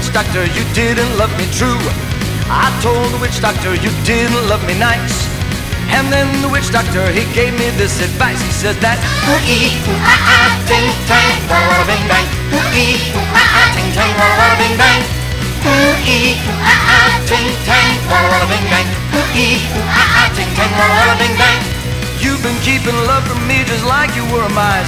witch doctor you didn't love me true. I told the witch doctor you didn't love me nice. And then the witch doctor, he gave me this advice. He said that ooh-ee, ooh-ah-ah, ting-tang, walla-walla-bing-bang. Ooh-ee, ooh-ah-ah, ting-tang, walla-walla-bing-bang. Ooh-ee, ooh-ah-ah, ting-tang, walla-walla-bing-bang. Ooh-ee, ooh-ah-ah, ting-tang, walla-walla-bing-bang. you've been keeping love from me just like you were a mice.